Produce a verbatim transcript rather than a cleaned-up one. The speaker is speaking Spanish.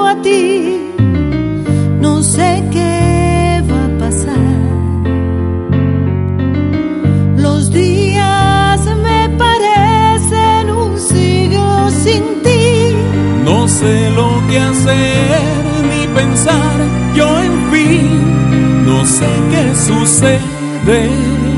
a ti, no sé qué va a pasar. Los días me parecen un siglo sin ti. No sé lo que hacer ni pensar, yo en fin, no sé qué sucede.